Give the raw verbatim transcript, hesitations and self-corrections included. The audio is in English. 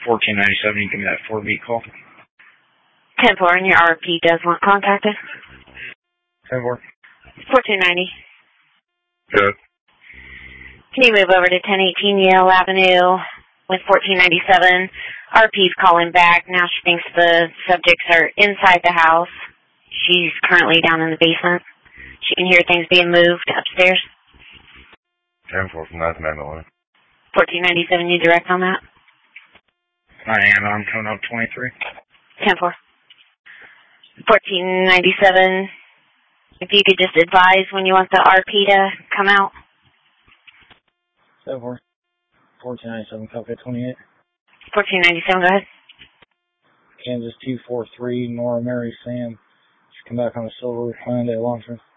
fourteen ninety-seven, you give me that four beat call. ten four, and your R P does want contacted. ten four. fourteen ninety. Good. Can you move over to ten eighteen Yale Avenue with fourteen ninety-seven? R P's calling back. Now she thinks the subjects are inside the house. She's currently down in the basement. She can hear things being moved upstairs. ten four from North Magnolia. fourteen ninety-seven, you direct on that? I am. I'm coming up twenty-three. ten four. fourteen ninety-seven, if you could just advise when you want the R P to come out. ten four. fourteen ninety-seven, copy twenty-eight. fourteen ninety-seven, go ahead. Kansas two four three, Nora Mary Sam. She come back on a silver Hyundai Elantra.